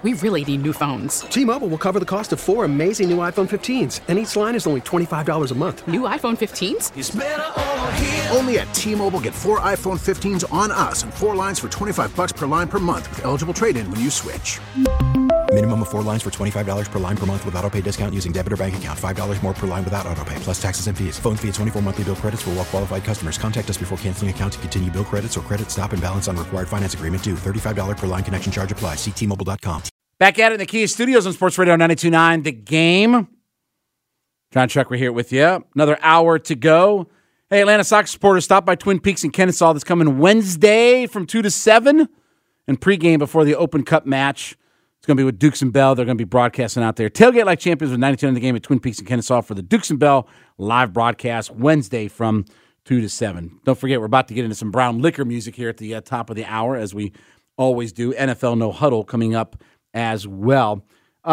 We really need new phones. T-Mobile will cover the cost of 4 amazing new iPhone 15s, and each line is only $25 a month. New iPhone 15s? It's better over here. Only at T-Mobile, get 4 iPhone 15s on us and 4 lines for $25 per line per month with eligible trade-in when you switch. Minimum of 4 lines for $25 per line per month with autopay discount using debit or bank account. $5 more per line without autopay, plus taxes and fees. Phone fee at 24 monthly bill credits for well-qualified customers. Contact us before canceling account to continue bill credits or credit stop and balance on required finance agreement due. $35 per line connection charge applies. See T-Mobile.com. Back at it in the Kia Studios on Sports Radio 92.9 The Game. John Chuck, we're here with you. Another hour to go. Hey, Atlanta Sox supporters, stop by Twin Peaks in Kennesaw. That's coming Wednesday from 2 to 7. And pregame before the Open Cup match. It's going to be with Dukes and Bell. They're going to be broadcasting out there. Tailgate like champions with 92.9 The Game at Twin Peaks in Kennesaw for the Dukes and Bell live broadcast Wednesday from 2 to 7. Don't forget, we're about to get into some Brown Liquor music here at the top of the hour, as we always do. NFL No Huddle coming up as well.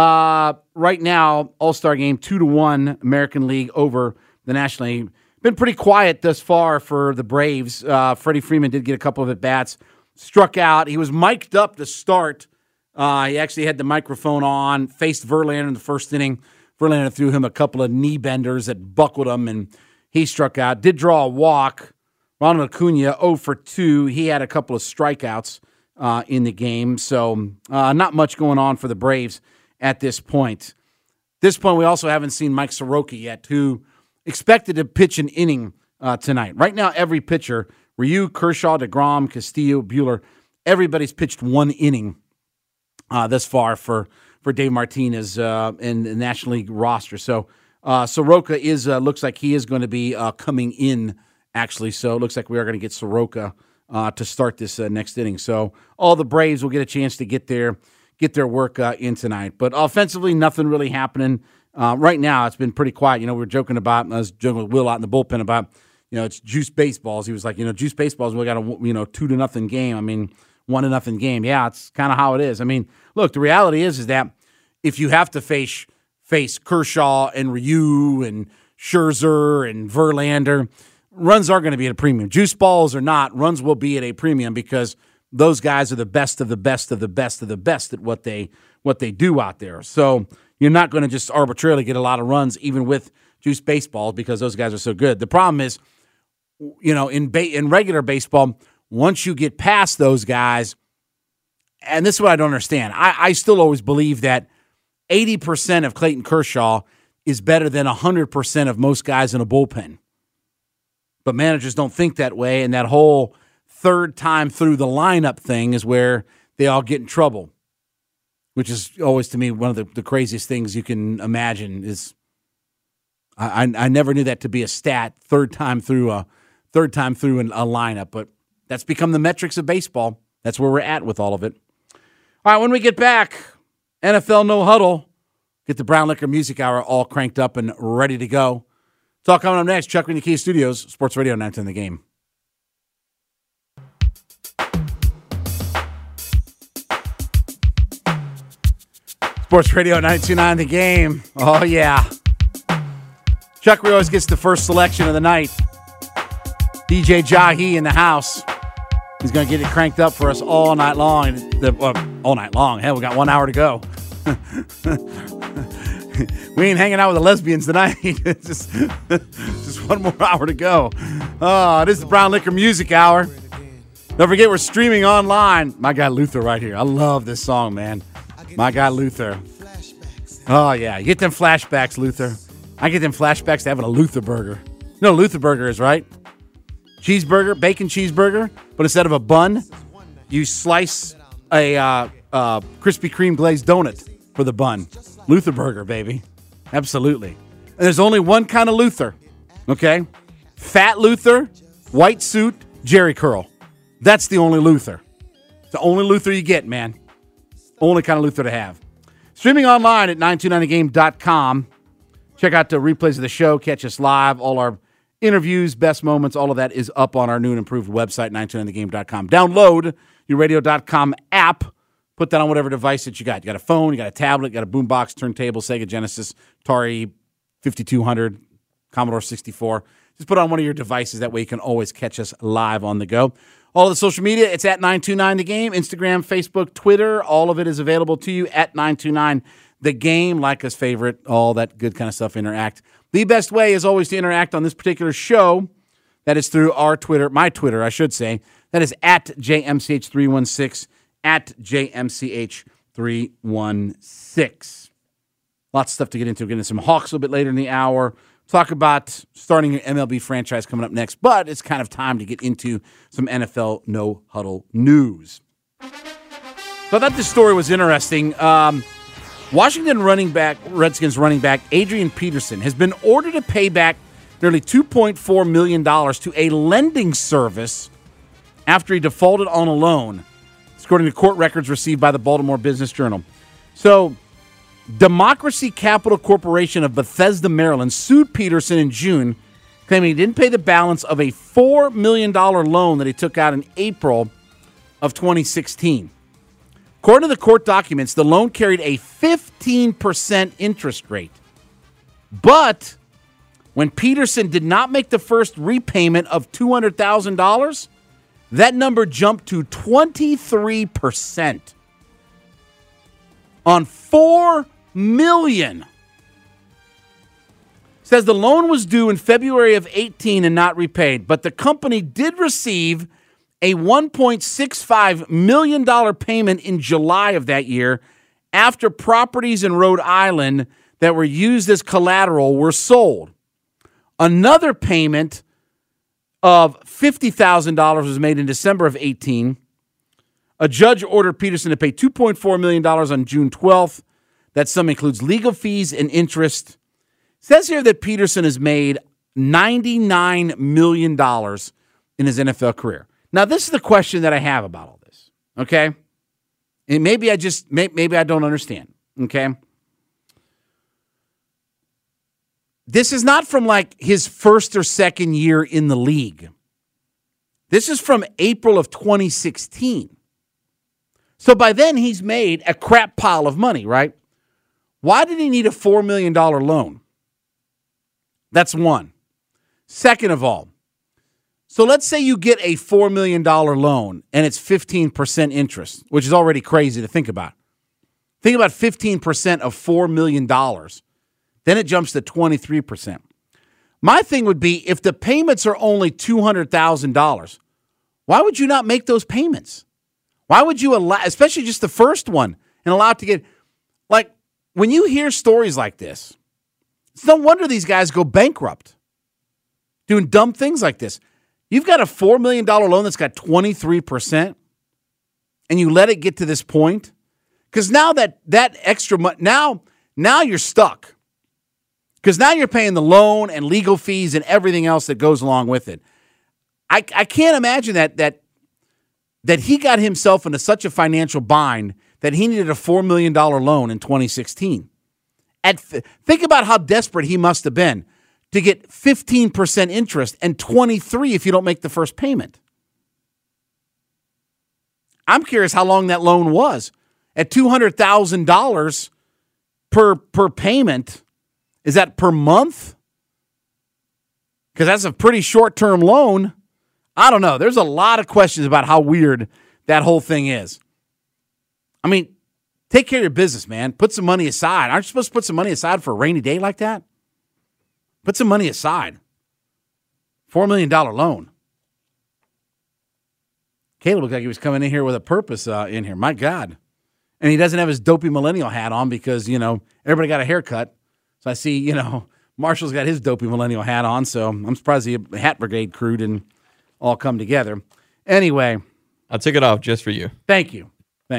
Right now, All-Star game 2-1 American League over the National League. Been pretty quiet thus far for the Braves. Freddie Freeman did get a couple of at-bats. Struck out. He was mic'd up to start. He actually had the microphone on, faced Verlander in the first inning. Verlander threw him a couple of knee benders that buckled him, and he struck out. Did draw a walk. Ronald Acuna, 0 for 2. He had a couple of strikeouts in the game. So not much going on for the Braves at this point. This point, we also haven't seen Mike Soroka yet, who expected to pitch an inning tonight. Right now, every pitcher, Ryu, Kershaw, DeGrom, Castillo, Buehler, everybody's pitched one inning thus far for Dave Martinez in the National League roster. So Soroka looks like he is going to be coming in, actually. So it looks like we are going to get Soroka to start this next inning. So all the Braves will get a chance to get their work in tonight. But offensively, nothing really happening. Right now, it's been pretty quiet. We were joking about, I was joking with Will out in the bullpen about, it's juice baseballs. He was like, juice baseballs, we got a 2-0 game. I mean, 1-0 game. Yeah, it's kind of how it is. I mean, look, the reality is that if you have to face Kershaw and Ryu and Scherzer and Verlander, runs are going to be at a premium. Juice balls or not, runs will be at a premium because those guys are the best of the best of the best of the best at what they do out there. So you're not going to just arbitrarily get a lot of runs even with juice baseballs because those guys are so good. The problem is, in regular baseball, once you get past those guys, and this is what I don't understand. I still always believe that 80% of Clayton Kershaw is better than 100% of most guys in a bullpen. But managers don't think that way, and that whole third time through the lineup thing is where they all get in trouble, which is always, to me, one of the craziest things you can imagine. Is I never knew that to be a stat, third time through a lineup, but that's become the metrics of baseball. That's where we're at with all of it. All right, when we get back, NFL No Huddle, get the Brown Liquor Music Hour all cranked up and ready to go. It's all coming up next. Chuck in the Kia Studios, Sports Radio 92.9 The Game. Sports Radio 92.9 The Game. Oh, yeah. Chuck always gets the first selection of the night. DJ Jahi in the house. He's going to get it cranked up for us all night long. All night long. Hell, we got 1 hour to go. We ain't hanging out with the lesbians tonight. just 1 more hour to go. Oh, this is the Brown Liquor Music Hour. Don't forget, we're streaming online. My guy Luther right here. I love this song, man. My guy Luther. Oh, yeah. You get them flashbacks, Luther. I get them flashbacks to having a Luther burger. You know what Luther burger is, right? Cheeseburger, bacon cheeseburger, but instead of a bun, you slice a Krispy Kreme glazed donut for the bun. Luther burger, baby. Absolutely. And there's only one kind of Luther, okay? Fat Luther, white suit, Jerry curl. That's the only Luther. It's the only Luther you get, man. Only kind of Luther to have. Streaming online at 929thegame.com. Check out the replays of the show. Catch us live. All our interviews, best moments, all of that is up on our new and improved website, 929thegame.com. Download your radio.com app. Put that on whatever device that you got. You got a phone, you got a tablet, you got a boombox, turntable, Sega Genesis, Atari 5200, Commodore 64. Just put it on one of your devices. That way you can always catch us live on the go. All of the social media, it's at 929 The Game. Instagram, Facebook, Twitter, all of it is available to you at 929 The Game. Like us, favorite, all that good kind of stuff, interact. The best way is always to interact on this particular show. That is through our Twitter, my Twitter, I should say. That is at JMCH316, at JMCH316. Lots of stuff to get into. We'll get into some Hawks a little bit later in the hour. Talk about starting your MLB franchise coming up next. But it's kind of time to get into some NFL no-huddle news. So I thought this story was interesting. Washington Redskins running back Adrian Peterson has been ordered to pay back nearly $2.4 million to a lending service after he defaulted on a loan, according to court records received by the Baltimore Business Journal. So, Democracy Capital Corporation of Bethesda, Maryland, sued Peterson in June, claiming he didn't pay the balance of a $4 million loan that he took out in April of 2016. According to the court documents, the loan carried a 15% interest rate. But when Peterson did not make the first repayment of $200,000, that number jumped to 23% on $4 million. Says the loan was due in February of 18 and not repaid, but the company did receive a $1.65 million payment in July of that year after properties in Rhode Island that were used as collateral were sold. Another payment of $50,000 was made in December of 18. A judge ordered Peterson to pay $2.4 million on June 12th. That sum includes legal fees and interest. It says here that Peterson has made $99 million in his NFL career. Now, this is the question that I have about all this, okay? And maybe I don't understand, okay? This is not from like his first or second year in the league. This is from April of 2016. So by then he's made a crap pile of money, right? Why did he need a $4 million loan? That's one. Second of all, so let's say you get a $4 million loan and it's 15% interest, which is already crazy to think about. Think about 15% of $4 million. Then it jumps to 23%. My thing would be if the payments are only $200,000, why would you not make those payments? Why would you allow, especially just the first one, and allow it to get, like, when you hear stories like this, it's no wonder these guys go bankrupt doing dumb things like this. You've got a $4 million loan that's got 23%, and you let it get to this point, because now that extra money, now you're stuck. Because now you're paying the loan and legal fees and everything else that goes along with it. I can't imagine that he got himself into such a financial bind that he needed a $4 million loan in 2016. Think about how desperate he must have been to get 15% interest and 23% if you don't make the first payment. I'm curious how long that loan was. At $200,000 per payment, is that per month? Because that's a pretty short-term loan. I don't know. There's a lot of questions about how weird that whole thing is. I mean, take care of your business, man. Put some money aside. Aren't you supposed to put some money aside for a rainy day like that? Put some money aside. $4 million loan. Caleb looked like he was coming in here with a purpose in here. My God. And he doesn't have his dopey millennial hat on because, everybody got a haircut. So I see, Marshall's got his dopey millennial hat on, so I'm surprised the Hat Brigade crew didn't all come together. Anyway. I took it off just for you. Thank you.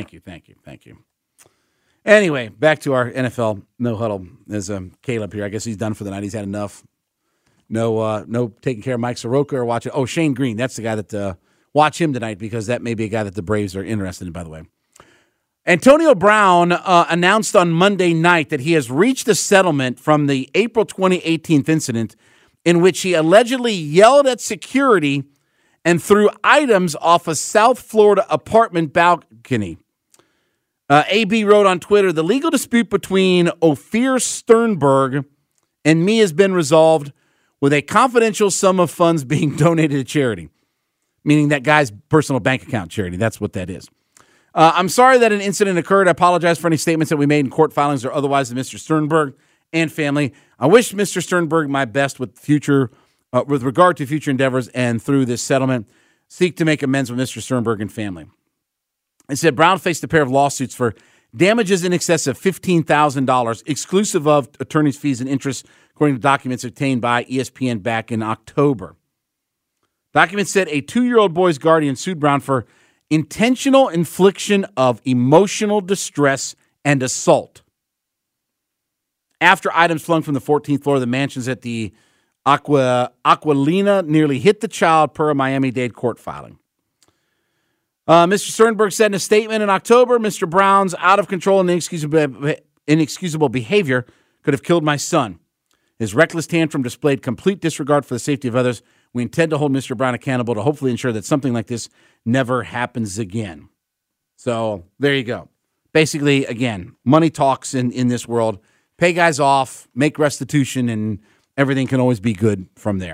Anyway, back to our NFL no huddle. There's Caleb here. I guess he's done for the night. He's had enough. No taking care of Mike Soroka or watching. Oh, Shane Green. That's the guy that watch him tonight because that may be a guy that the Braves are interested in, by the way. Antonio Brown announced on Monday night that he has reached a settlement from the April 2018 incident in which he allegedly yelled at security and threw items off a South Florida apartment balcony. AB wrote on Twitter, the legal dispute between Ophir Sternberg and me has been resolved with a confidential sum of funds being donated to charity. meaning that guy's personal bank account, Charity. That's what that is. I'm sorry that an incident occurred. I apologize for any statements that we made in court filings or otherwise to Mr. Sternberg and family. I wish Mr. Sternberg my best with regard to future endeavors, and through this settlement, seek to make amends with Mr. Sternberg and family. It said Brown faced a pair of lawsuits for damages in excess of $15,000, exclusive of attorney's fees and interest, according to documents obtained by ESPN back in October. Documents said a 2-year-old boy's guardian sued Brown for intentional infliction of emotional distress and assault after items flung from the 14th floor of the mansions at the Aquilina nearly hit the child, per a Miami-Dade court filing. Mr. Sternberg said in a statement in October, Mr. Brown's out-of-control and inexcusable behavior could have killed my son. His reckless tantrum displayed complete disregard for the safety of others. We intend to hold Mr. Brown accountable to hopefully ensure that something like this never happens again. So there you go. Basically, again, money talks in this world. Pay guys off, make restitution, and everything can always be good from there.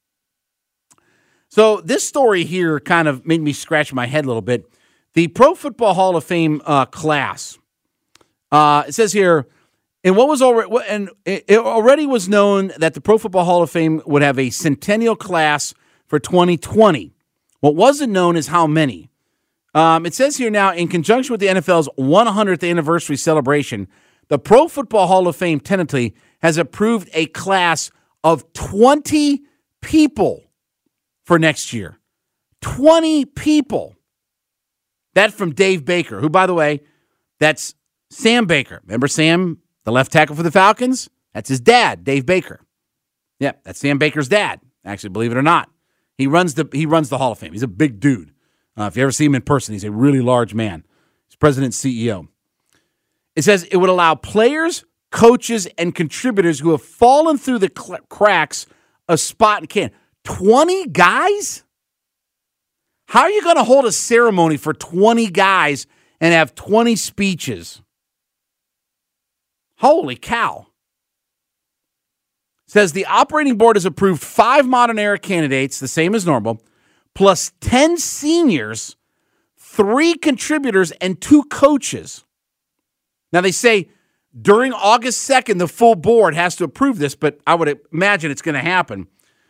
So this story here kind of made me scratch my head a little bit. The Pro Football Hall of Fame class, it says here, and what was already, and it already was known that the Pro Football Hall of Fame would have a centennial class for 2020. What wasn't known is how many. It says here now, in conjunction with the NFL's 100th anniversary celebration, the Pro Football Hall of Fame tentatively has approved a class of 20 people for next year. 20 people. That from Dave Baker, who, by the way, that's Sam Baker. Remember Sam, the left tackle for the Falcons? That's his dad, Dave Baker. Yeah, that's Sam Baker's dad. Actually, believe it or not. He runs the Hall of Fame. He's a big dude. If you ever see him in person, he's a really large man. He's president and CEO. It says it would allow players, coaches, and contributors who have fallen through the cracks a spot in Canton. 20 guys? How are you going to hold a ceremony for 20 guys and have 20 speeches? Holy cow. It says the operating board has approved 5 modern era candidates, the same as normal, plus 10 seniors, 3 contributors, and 2 coaches. Now, they say during August 2nd, the full board has to approve this, but I would imagine it's going to happen.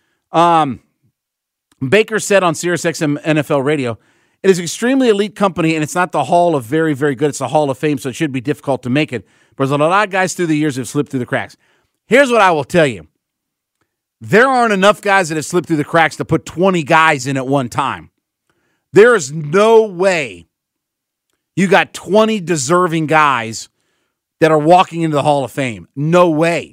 Baker said on SiriusXM NFL Radio, it is an extremely elite company, and it's not the Hall of Very, Very Good. It's the Hall of Fame, so it should be difficult to make it. But there's a lot of guys through the years that have slipped through the cracks. Here's what I will tell you. There aren't enough guys that have slipped through the cracks to put 20 guys in at one time. There is no way you got 20 deserving guys that are walking into the Hall of Fame. No way.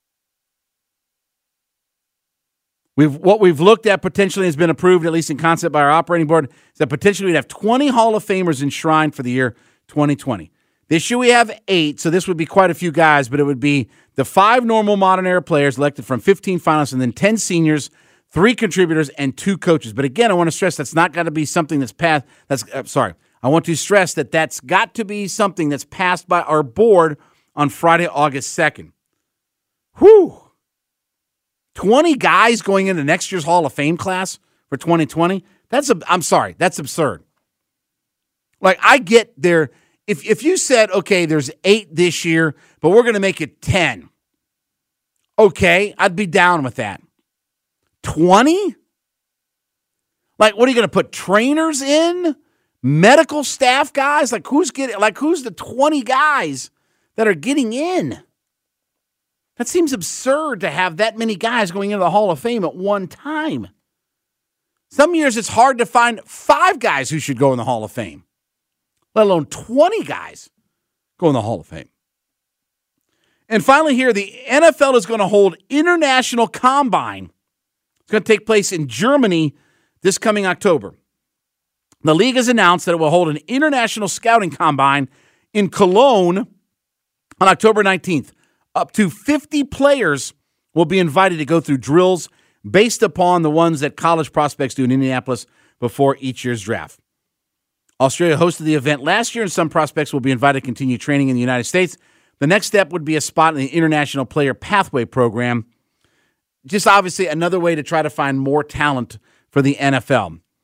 What we've looked at potentially has been approved, at least in concept, by our operating board, is that potentially we'd have 20 Hall of Famers enshrined for the year 2020. This year we have 8, so this would be quite a few guys, but it would be the 5 normal modern era players elected from 15 finalists, and then 10 seniors, 3 contributors, and 2 coaches. But again, I want to stress that's not got to be something that's passed. I want to stress that that's got to be something that's passed by our board on Friday, August 2nd. Whew. 20 guys going into next year's Hall of Fame class for 2020? That's absurd. Like, I get there. If you said, okay, there's 8 this year, but we're going to make it 10. Okay, I'd be down with that. 20? Like, what are you going to put trainers in? Medical staff guys? Who's the 20 guys that are getting in? That seems absurd to have that many guys going into the Hall of Fame at one time. Some years it's hard to find 5 guys who should go in the Hall of Fame, let alone 20 guys go in the Hall of Fame. And finally here, the NFL is going to hold International Combine. It's going to take place in Germany this coming October. The league has announced that it will hold an International Scouting Combine in Cologne on October 19th. Up to 50 players will be invited to go through drills based upon the ones that college prospects do in Indianapolis before each year's draft. Australia hosted the event last year, and some prospects will be invited to continue training in the United States. The next step would be a spot in the International Player Pathway Program. Just obviously another way to try to find more talent for the NFL.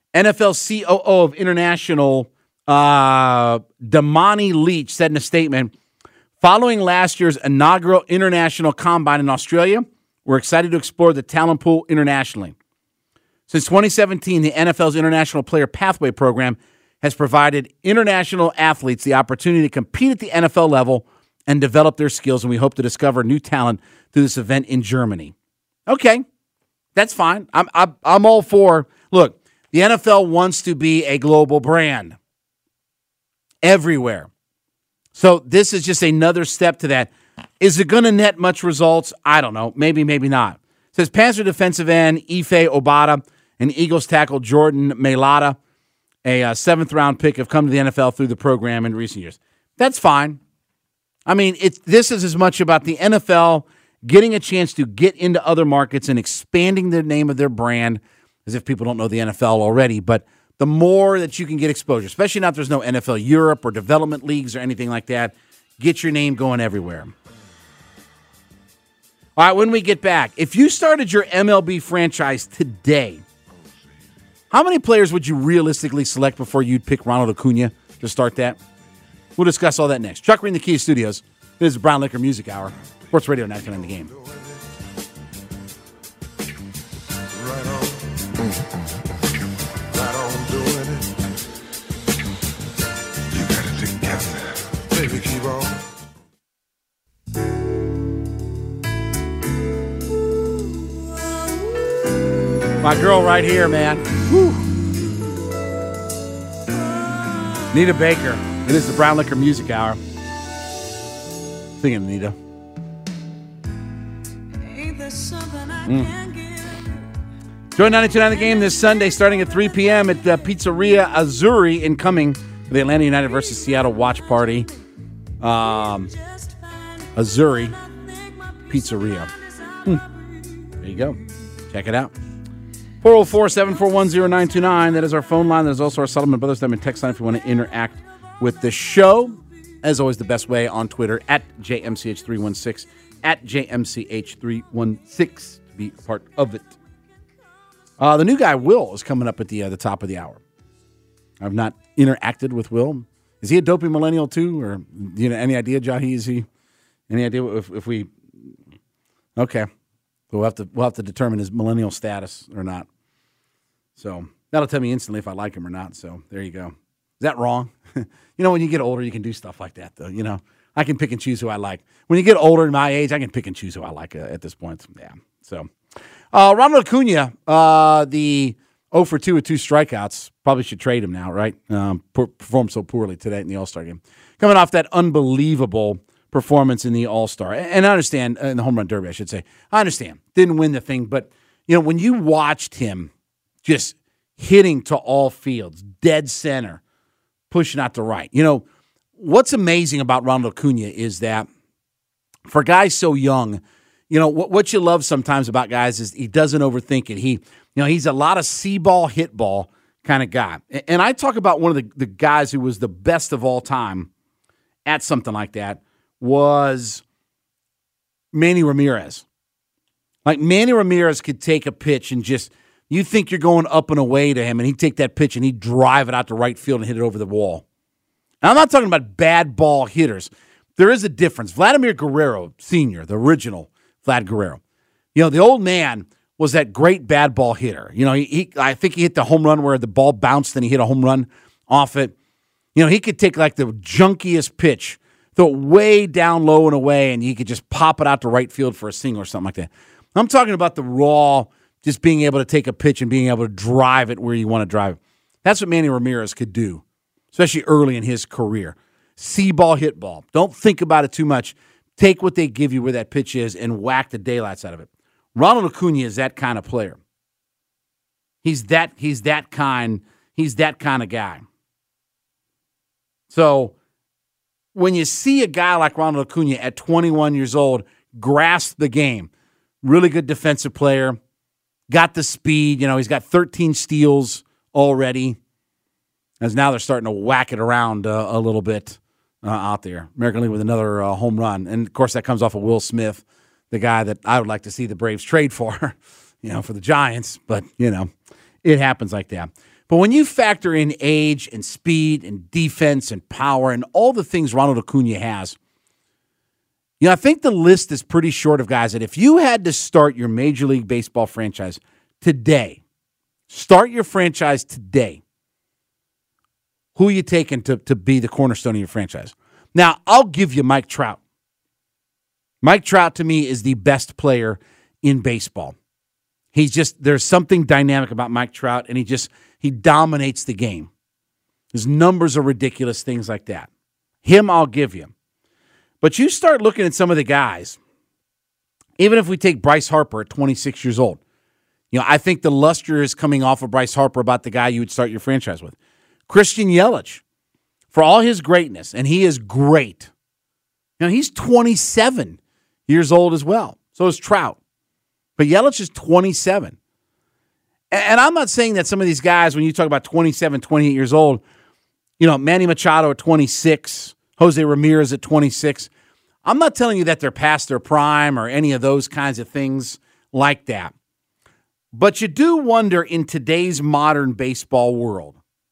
NFL COO of International, Damani Leach, said in a statement, following last year's inaugural international combine in Australia, we're excited to explore the talent pool internationally. Since 2017, the NFL's International Player Pathway Program has provided international athletes the opportunity to compete at the NFL level and develop their skills, and we hope to discover new talent through this event in Germany. Okay, that's fine. I'm all for, look, the NFL wants to be a global brand everywhere. So this is just another step to that. Is it going to net much results? I don't know. Maybe, maybe not. It says Panther defensive end Ife Obada and Eagles tackle Jordan Mailata, a seventh-round pick, have come to the NFL through the program in recent years. That's fine. I mean, this is as much about the NFL getting a chance to get into other markets and expanding the name of their brand, as if people don't know the NFL already. But the more that you can get exposure, especially now if there's no NFL Europe or development leagues or anything like that, get your name going everywhere. All right, when we get back, if you started your MLB franchise today, how many players would you realistically select before you'd pick Ronald Acuna to start that? We'll discuss all that next. Chuck Reed in the Kia Studios. This is the Brown Liquor Music Hour. Sports Radio 99 The Game. Right on doing it. You got it together. Baby, keep on. My girl right here, man. Whew. Nita Baker. It is the Brown Liquor Music Hour. Singing, Nita. Join 92.9 The Game this Sunday starting at 3 p.m. at Pizzeria Azzurri in Cumming for the Atlanta United versus Seattle watch party. Azzurri Pizzeria. There you go. Check it out. 404-741-0929. That is our phone line. That is also our Solomon Brothers Diamond text line if you want to interact with the show. As always, the best way on Twitter at JMCH316, at JMCH316 to be a part of it. The new guy, Will, is coming up at the top of the hour. I've not interacted with Will. Is he a dopey millennial too? Or you know, any idea, Jahi? Is he? Any idea if we? Okay, we'll have to determine his millennial status or not. So that'll tell me instantly if I like him or not. So there you go. Is that wrong? You know, when you get older, you can do stuff like that, though. You know, I can pick and choose who I like. When you get older in my age, I can pick and choose who I like at this point. Yeah. So, Ronald Acuna, the 0 for 2 with 2 strikeouts, probably should trade him now, right? Performed so poorly today in the All-Star game. Coming off that unbelievable performance in the All-Star. And I understand, in the Home Run Derby, I should say. I understand. Didn't win the thing, but, you know, when you watched him just hitting to all fields, dead center, pushing out to right. You know, what's amazing about Ronald Acuna is that for guys so young, you know, what you love sometimes about guys is he doesn't overthink it. He's a lot of see ball, hit ball kind of guy. And I talk about one of the guys who was the best of all time at something like that was Manny Ramirez. Like Manny Ramirez could take a pitch and just, you think you're going up and away to him, and he'd take that pitch and he'd drive it out to right field and hit it over the wall. Now, I'm not talking about bad ball hitters. There is a difference. Vladimir Guerrero Sr., the original Vlad Guerrero, you know, the old man was that great bad ball hitter. You know, I think he hit the home run where the ball bounced and he hit a home run off it. You know, he could take like the junkiest pitch, throw it way down low and away, and he could just pop it out to right field for a single or something like that. I'm talking about the raw, just being able to take a pitch and being able to drive it where you want to drive it. That's what Manny Ramirez could do, especially early in his career. See ball, hit ball. Don't think about it too much. Take what they give you where that pitch is and whack the daylights out of it. Ronald Acuna is that kind of player. He's that kind of guy. So when you see a guy like Ronald Acuna at 21 years old grasp the game, really good defensive player, got the speed, you know, he's got 13 steals already, as now they're starting to whack it around a little bit out there. American League with another home run. And, of course, that comes off of Will Smith, the guy that I would like to see the Braves trade for, you know, for the Giants. But, you know, it happens like that. But when you factor in age and speed and defense and power and all the things Ronald Acuna has, I think the list is pretty short of guys that if you had to start your Major League Baseball franchise today, start your franchise today, who are you taking to be the cornerstone of your franchise? Now, I'll give you Mike Trout. Mike Trout, to me, is the best player in baseball. There's something dynamic about Mike Trout, and he dominates the game. His numbers are ridiculous, things like that. Him, I'll give you. But you start looking at some of the guys, even if we take Bryce Harper at 26 years old, I think the luster is coming off of Bryce Harper about the guy you would start your franchise with. Christian Yelich, for all his greatness, and he is great. He's 27 years old as well. So is Trout. But Yelich is 27. And I'm not saying that some of these guys, when you talk about 27, 28 years old, Manny Machado at 26, Jose Ramirez at 26, I'm not telling you that they're past their prime or any of those kinds of things like that. But you do wonder in today's modern baseball world,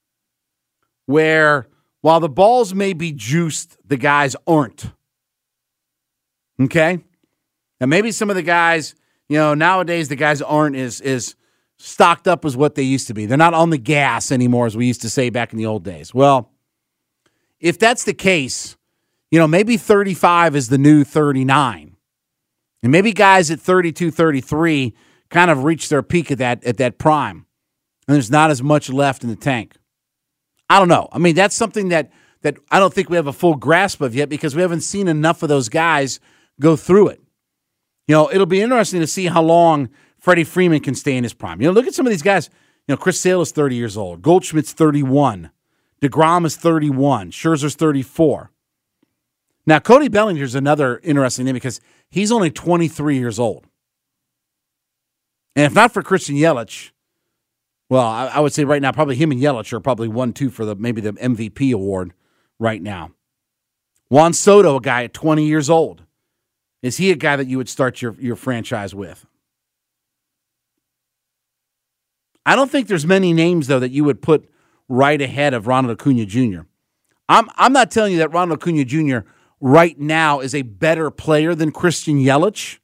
where while the balls may be juiced, the guys aren't. Okay? And maybe some of the guys, nowadays the guys aren't as stocked up as what they used to be. They're not on the gas anymore, as we used to say back in the old days. Well, if that's the case, maybe 35 is the new 39. And maybe guys at 32, 33 kind of reach their peak at that prime. And there's not as much left in the tank. I don't know. I mean, that's something that I don't think we have a full grasp of yet because we haven't seen enough of those guys go through it. It'll be interesting to see how long Freddie Freeman can stay in his prime. Look at some of these guys. Chris Sale is 30 years old. Goldschmidt's 31. DeGrom is 31. Scherzer's 34. Now, Cody Bellinger's another interesting name because he's only 23 years old. And if not for Christian Yelich, well, I would say right now probably him and Yelich are probably 1-2 for maybe the MVP award right now. Juan Soto, a guy at 20 years old. Is he a guy that you would start your franchise with? I don't think there's many names, though, that you would put right ahead of Ronald Acuna Jr. I'm not telling you that Ronald Acuna Jr. right now is a better player than Christian Yelich.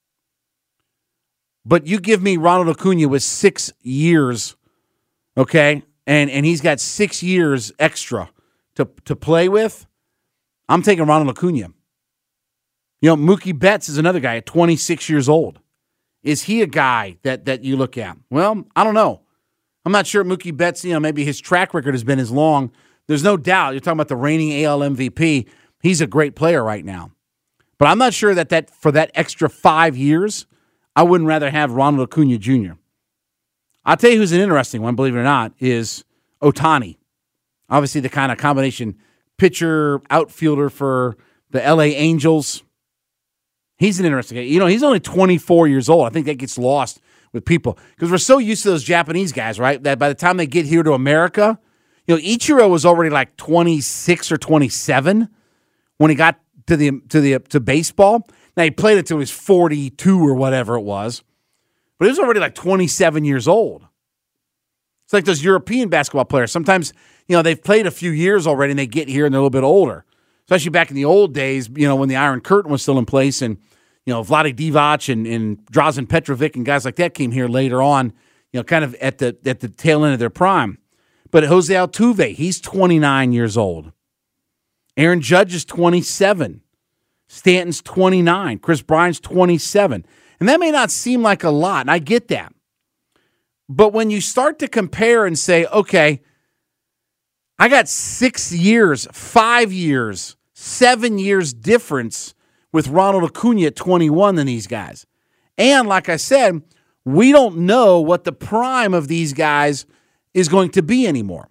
But you give me Ronald Acuna with 6 years, okay, and he's got 6 years extra to play with, I'm taking Ronald Acuna. Mookie Betts is another guy at 26 years old. Is he a guy that you look at? Well, I don't know. I'm not sure Mookie Betts, maybe his track record has been as long. There's no doubt. You're talking about the reigning AL MVP. He's a great player right now. But I'm not sure that for that extra 5 years, I wouldn't rather have Ronald Acuna Jr. I'll tell you who's an interesting one, believe it or not, is Ohtani. Obviously the kind of combination pitcher, outfielder for the LA Angels. He's an interesting guy. He's only 24 years old. I think that gets lost with people because we're so used to those Japanese guys, right? That by the time they get here to America, Ichiro was already like 26 or 27 when he got to baseball. Now, he played it until he was 42 or whatever it was, but he was already like 27 years old. It's like those European basketball players. Sometimes, they've played a few years already and they get here and they're a little bit older. Especially back in the old days, when the Iron Curtain was still in place and, Vlade Divac and Drazen Petrovic and guys like that came here later on, kind of at the tail end of their prime. But Jose Altuve, he's 29 years old. Aaron Judge is 27. Stanton's 29. Chris Bryant's 27. And that may not seem like a lot, and I get that. But when you start to compare and say, okay, I got 6 years, 5 years, 7 years difference with Ronald Acuna at 21 than these guys. And like I said, we don't know what the prime of these guys is going to be anymore.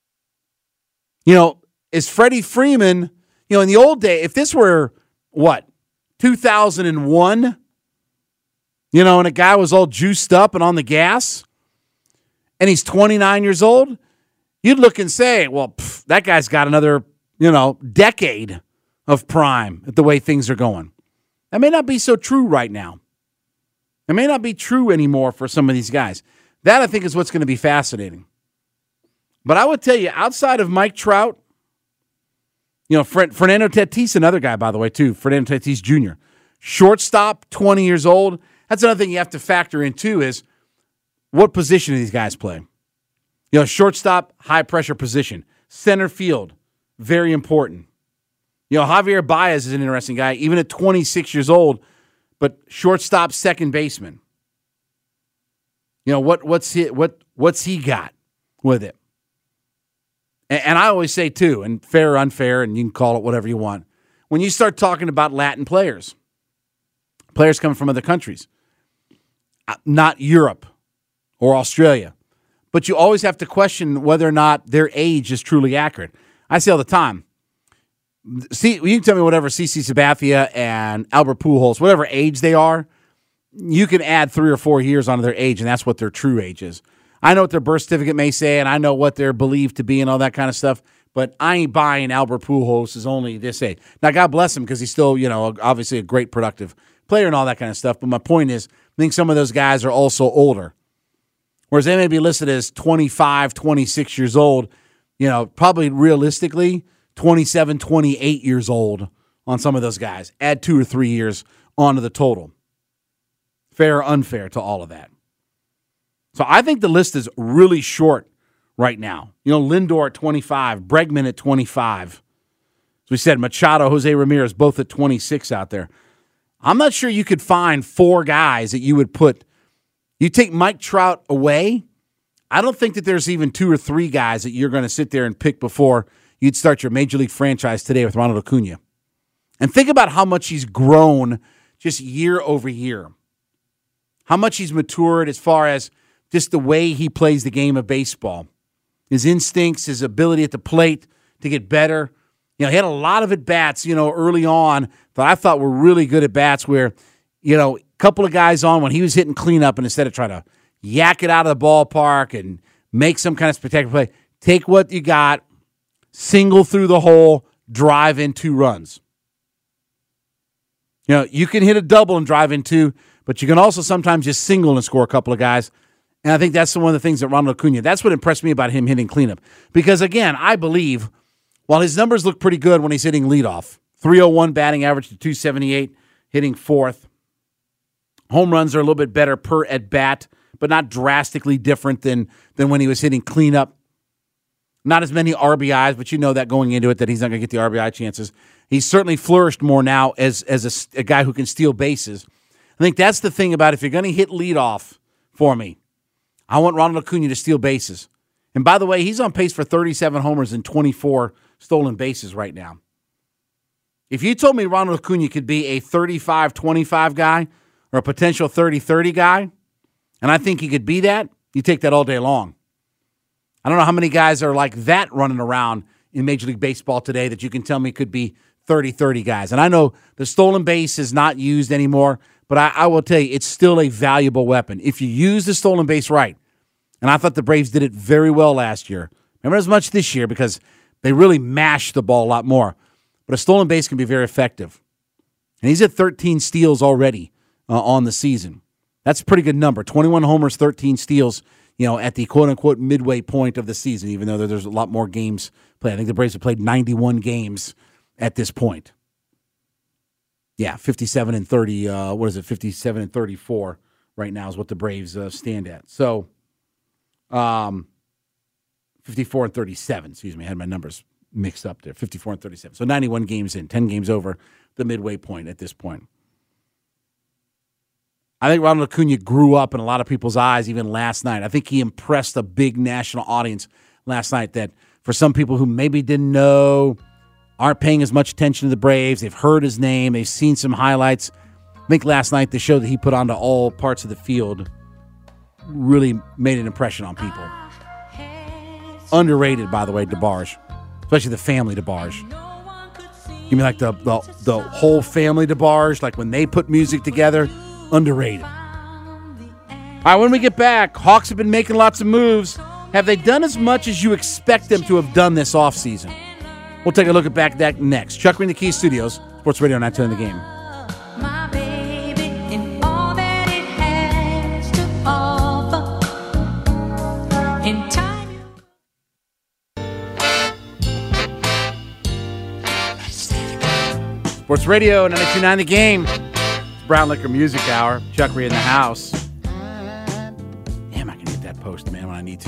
Is Freddie Freeman, in the old day, if this were, 2001, and a guy was all juiced up and on the gas, and he's 29 years old, you'd look and say, well, that guy's got another, decade of prime at the way things are going. That may not be so true right now. It may not be true anymore for some of these guys. That, I think, is what's going to be fascinating. But I would tell you, outside of Mike Trout, Fernando Tatis, another guy, by the way, too, Fernando Tatis Jr., shortstop, 20 years old. That's another thing you have to factor in, too, is what position do these guys play? Shortstop, high-pressure position. Center field, very important. Javier Baez is an interesting guy, even at 26 years old, but shortstop, second baseman. What's he got with it? And I always say, too, and fair or unfair, and you can call it whatever you want, when you start talking about Latin players coming from other countries, not Europe or Australia, but you always have to question whether or not their age is truly accurate. I say all the time, see, you can tell me whatever CC Sabathia and Albert Pujols, whatever age they are, you can add 3 or 4 years onto their age, and that's what their true age is. I know what their birth certificate may say, and I know what they're believed to be and all that kind of stuff, but I ain't buying Albert Pujols is only this age. Now, God bless him because he's still, obviously a great productive player and all that kind of stuff, but my point is, I think some of those guys are also older. Whereas they may be listed as 25, 26 years old, probably realistically 27, 28 years old on some of those guys. Add 2 or 3 years onto the total. Fair or unfair to all of that. So I think the list is really short right now. Lindor at 25, Bregman at 25. As we said, Machado, Jose Ramirez, both at 26 out there. I'm not sure you could find 4 guys that you would put. You take Mike Trout away, I don't think that there's even 2 or 3 guys that you're going to sit there and pick before you'd start your Major League franchise today with Ronald Acuna. And think about how much he's grown just year over year. How much he's matured as far as just the way he plays the game of baseball. His instincts, his ability at the plate to get better. He had a lot of at-bats, early on that I thought were really good at-bats where, a couple of guys on when he was hitting cleanup and instead of trying to yak it out of the ballpark and make some kind of spectacular play, take what you got, single through the hole, drive in 2 runs. You can hit a double and drive in 2, but you can also sometimes just single and score a couple of guys. And I think that's one of the things that Ronald Acuna, that's what impressed me about him hitting cleanup. Because, again, I believe while his numbers look pretty good when he's hitting leadoff, 301 batting average to 278, hitting 4th. Home runs are a little bit better per at-bat, but not drastically different than when he was hitting cleanup. Not as many RBIs, but you know that going into it that he's not going to get the RBI chances. He's certainly flourished more now as a guy who can steal bases. I think that's the thing about if you're going to hit leadoff for me, I want Ronald Acuna to steal bases. And by the way, he's on pace for 37 homers and 24 stolen bases right now. If you told me Ronald Acuna could be a 35-25 guy or a potential 30-30 guy, and I think he could be that, you take that all day long. I don't know how many guys are like that running around in Major League Baseball today that you can tell me could be 30-30 guys. And I know the stolen base is not used anymore, but I will tell you, it's still a valuable weapon. If you use the stolen base right, and I thought the Braves did it very well last year. Remember as much this year because they really mashed the ball a lot more. But a stolen base can be very effective. And he's at 13 steals already on the season. That's a pretty good number. 21 homers, 13 steals, at the quote-unquote midway point of the season, even though there's a lot more games played. I think the Braves have played 91 games at this point. Yeah, 57 and 30, 57 and 34 right now is what the Braves stand at. So, 54 and 37, excuse me, I had my numbers mixed up there, 54 and 37. So 91 games in, 10 games over the midway point at this point. I think Ronald Acuna grew up in a lot of people's eyes even last night. I think he impressed a big national audience last night that for some people who maybe didn't know, aren't paying as much attention to the Braves, they've heard his name, they've seen some highlights. I think last night the show that he put onto all parts of the field really made an impression on people. Underrated, by the way, DeBarge, especially the family DeBarge. You mean like the whole family DeBarge, like when they put music together, underrated. All right, when we get back, Hawks have been making lots of moves. Have they done as much as you expect them to have done this offseason? We'll take a look at that next. Chuck Green, the Key Studios, Sports Radio 910 The Game. Sports Radio 92.9 The Game. It's Brown Liquor Music Hour. Chuck Ree in the house. Damn, I can hit that post, man, when I need to.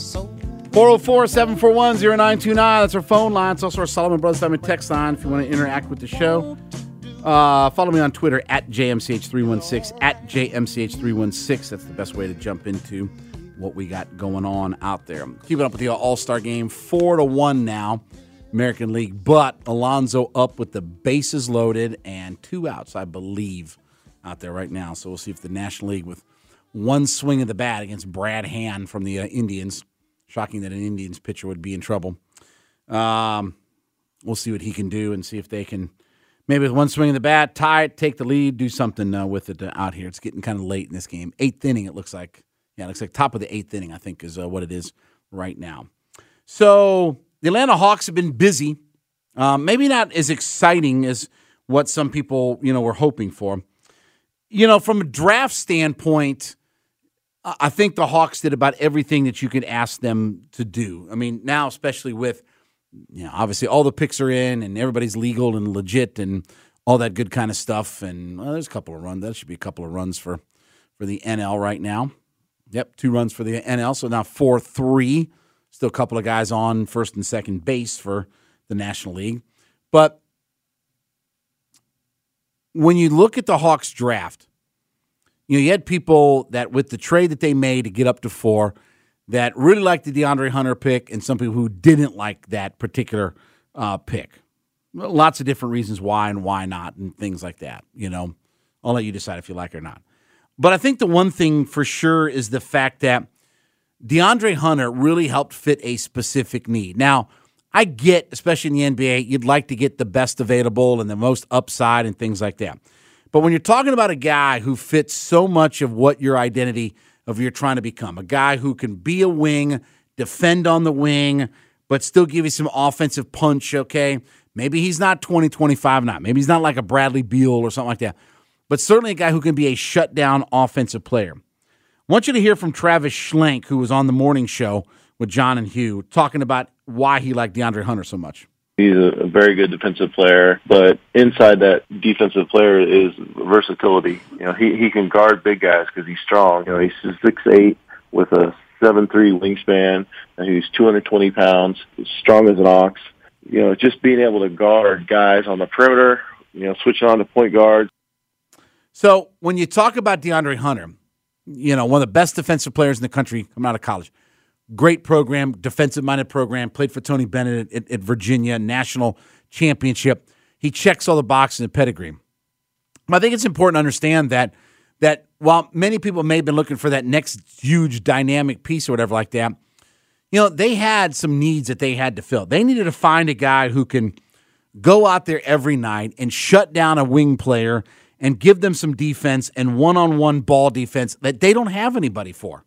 404-741-0929. That's our phone line. It's also our Solomon Brothers Diamond text line if you want to interact with the show. Follow me on Twitter at JMCH316, at JMCH316. That's the best way to jump into what we got going on out there. Keeping up with the All-Star game, 4-1 now, American League. But Alonso up with the bases loaded and 2 outs, I believe, out there right now. So we'll see if the National League with one swing of the bat against Brad Hand from the Indians. Shocking that an Indians pitcher would be in trouble. We'll see what he can do and see if they can, maybe with one swing of the bat, tie it, take the lead, do something with it out here. It's getting kind of late in this game. 8th inning, it looks like. Yeah, it looks like top of the 8th inning, I think, is what it is right now. So the Atlanta Hawks have been busy. Maybe not as exciting as what some people, were hoping for. From a draft standpoint, I think the Hawks did about everything that you could ask them to do. I mean, now especially with, obviously all the picks are in and everybody's legal and legit and all that good kind of stuff. And there's a couple of runs. That should be a couple of runs for the NL right now. Yep, 2 runs for the NL. So now 4-3. Still a couple of guys on first and second base for the National League. But when you look at the Hawks draft, you had people that with the trade that they made to get up to 4 that really liked the DeAndre Hunter pick and some people who didn't like that particular pick. Lots of different reasons why and why not and things like that. I'll let you decide if you like it or not. But I think the one thing for sure is the fact that DeAndre Hunter really helped fit a specific need. Now, I get, especially in the NBA, you'd like to get the best available and the most upside and things like that. But when you're talking about a guy who fits so much of what your identity of you're trying to become, a guy who can be a wing, defend on the wing, but still give you some offensive punch, okay? Maybe he's not 20, 25 now. Maybe he's not like a Bradley Beal or something like that. But certainly a guy who can be a shutdown offensive player. I want you to hear from Travis Schlenk, who was on the morning show with John and Hugh, talking about why he liked DeAndre Hunter so much. He's a very good defensive player, but inside that defensive player is versatility. He can guard big guys because he's strong. He's 6'8" with a 7'3" wingspan, and he's 220 pounds. He's strong as an ox. Just being able to guard guys on the perimeter, switching on to point guard. So when you talk about DeAndre Hunter, one of the best defensive players in the country coming out of college. Great program, defensive-minded program, played for Tony Bennett at Virginia, national championship. He checks all the boxes in pedigree. But I think it's important to understand that while many people may have been looking for that next huge dynamic piece or whatever like that, they had some needs that they had to fill. They needed to find a guy who can go out there every night and shut down a wing player and give them some defense and one-on-one ball defense that they don't have anybody for.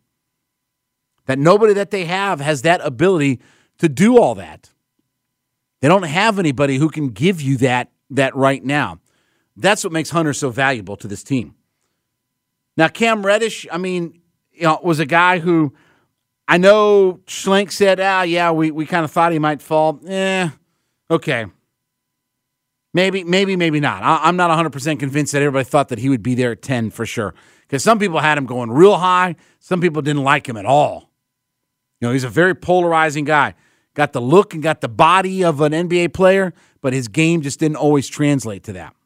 That nobody that they have has that ability to do all that. They don't have anybody who can give you that right now. That's what makes Hunter so valuable to this team. Now, Cam Reddish, was a guy who I know Schlenk said, we kind of thought he might fall. Okay. Maybe not. I'm not 100% convinced that everybody thought that he would be there at 10 for sure. Because some people had him going real high. Some people didn't like him at all. He's a very polarizing guy. Got the look and got the body of an NBA player, but his game just didn't always translate to that.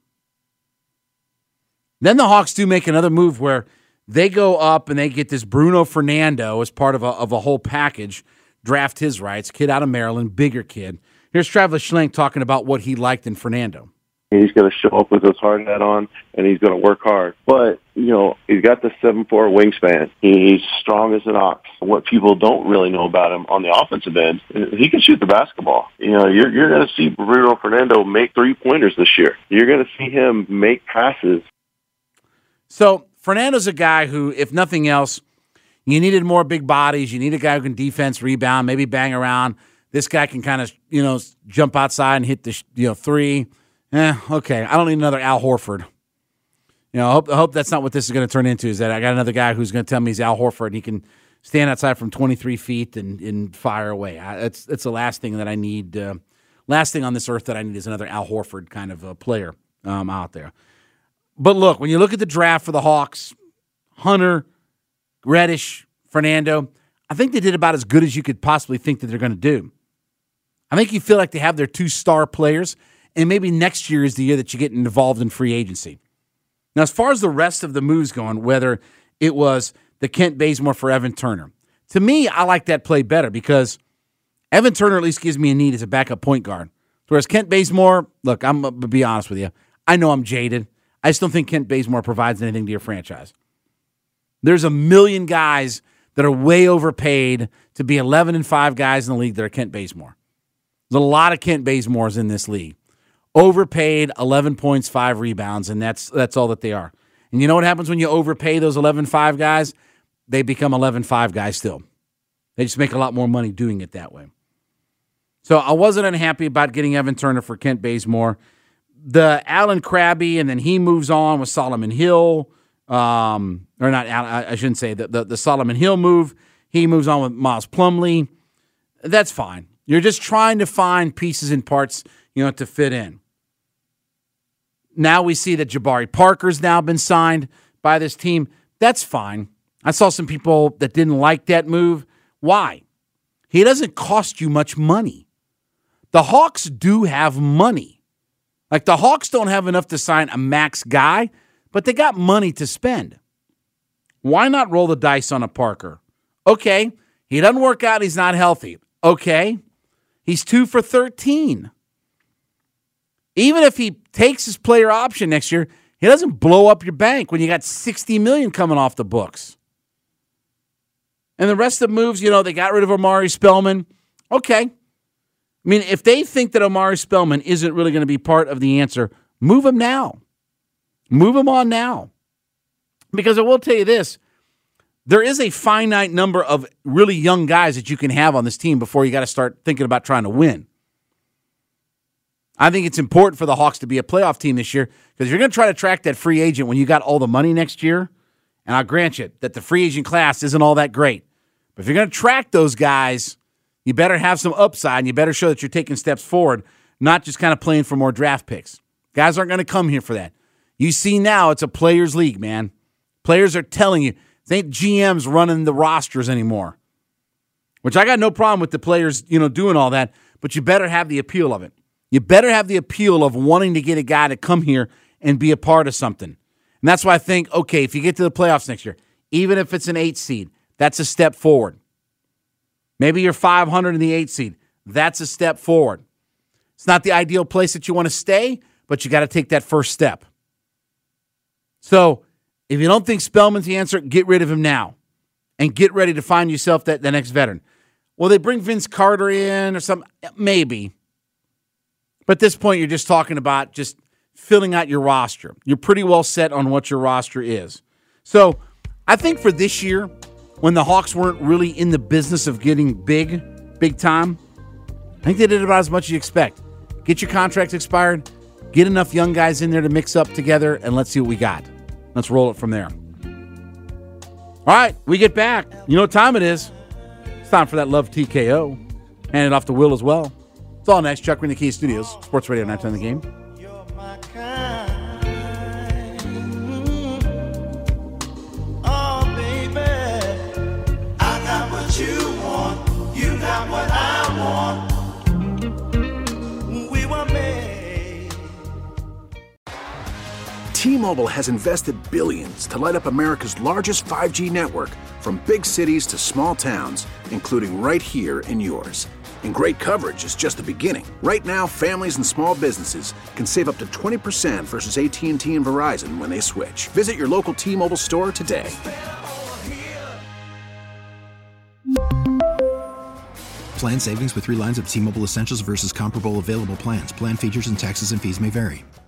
Then the Hawks do make another move where they go up and they get this Bruno Fernando as part of a whole package, draft his rights, kid out of Maryland, bigger kid. Here's Travis Schlenk talking about what he liked in Fernando. He's going to show up with his hard hat on, and he's going to work hard. But, he's got the 7'4" wingspan. He's strong as an ox. What people don't really know about him on the offensive end, he can shoot the basketball. You're going to see Bruno Fernando make 3-pointers this year. You're going to see him make passes. So Fernando's a guy who, if nothing else, you needed more big bodies. You need a guy who can defense, rebound, maybe bang around. This guy can kind of, jump outside and hit the, 3. Okay. I don't need another Al Horford. I hope that's not what this is going to turn into, is that I got another guy who's going to tell me he's Al Horford and he can stand outside from 23 feet and fire away. That's the last thing that I need. Last thing on this earth that I need is another Al Horford kind of a player, out there. But look, when you look at the draft for the Hawks, Hunter, Reddish, Fernando, I think they did about as good as you could possibly think that they're going to do. I think you feel like they have their 2 star players, and maybe next year is the year that you get involved in free agency. Now, as far as the rest of the moves going, whether it was the Kent Bazemore for Evan Turner, to me, I like that play better because Evan Turner at least gives me a need as a backup point guard. Whereas Kent Bazemore, look, I'm going to be honest with you. I know I'm jaded. I just don't think Kent Bazemore provides anything to your franchise. There's a million guys that are way overpaid to be 11-5 guys in the league that are Kent Bazemore. There's a lot of Kent Bazemores in this league. Overpaid, 11 points, 5 rebounds, and that's all that they are. And you know what happens when you overpay those 11-5 guys? They become 11-5 guys still. They just make a lot more money doing it that way. So I wasn't unhappy about getting Evan Turner for Kent Bazemore. The Allen Crabbe, and then he moves on with Solomon Hill. Or not, I shouldn't say, the Solomon Hill move. He moves on with Miles Plumlee. That's fine. You're just trying to find pieces and parts, to fit in. Now we see that Jabari Parker's now been signed by this team. That's fine. I saw some people that didn't like that move. Why? He doesn't cost you much money. The Hawks do have money. Like, the Hawks don't have enough to sign a max guy, but they got money to spend. Why not roll the dice on a Parker? Okay, he doesn't work out, he's not healthy. Okay, he's 2 for 13. Even if he takes his player option next year, he doesn't blow up your bank when you got $60 million coming off the books. And the rest of the moves, they got rid of Omari Spellman. Okay. I mean, if they think that Omari Spellman isn't really going to be part of the answer, move him now. Move him on now. Because I will tell you this, there is a finite number of really young guys that you can have on this team before you got to start thinking about trying to win. I think it's important for the Hawks to be a playoff team this year because you're going to try to track that free agent when you got all the money next year. And I'll grant you that the free agent class isn't all that great. But if you're going to track those guys, you better have some upside and you better show that you're taking steps forward, not just kind of playing for more draft picks. Guys aren't going to come here for that. You see now it's a players' league, man. Players are telling you, it ain't GMs running the rosters anymore. Which I got no problem with the players, doing all that, but you better have the appeal of it. You better have the appeal of wanting to get a guy to come here and be a part of something. And that's why I think, okay, if you get to the playoffs next year, even if it's an 8 seed, that's a step forward. Maybe you're 500 in the 8 seed. That's a step forward. It's not the ideal place that you want to stay, but you got to take that first step. So if you don't think Spellman's the answer, get rid of him now and get ready to find yourself the next veteran. Will they bring Vince Carter in or something? Maybe. But at this point, you're just talking about just filling out your roster. You're pretty well set on what your roster is. So I think for this year, when the Hawks weren't really in the business of getting big time, I think they did about as much as you expect. Get your contracts expired, get enough young guys in there to mix up together, and let's see what we got. Let's roll it from there. All right, we get back. You know what time it is. It's time for that Love TKO. Hand it off to Will as well. It's all next. Chuck, we're in the Key Studios, Sports Radio 910 The Game. T-Mobile has invested billions to light up America's largest 5G network, from big cities to small towns, including right here in yours. And great coverage is just the beginning. Right now, families and small businesses can save up to 20% versus AT&T and Verizon when they switch. Visit your local T-Mobile store today. Plan savings with 3 lines of T-Mobile Essentials versus comparable available plans. Plan features and taxes and fees may vary.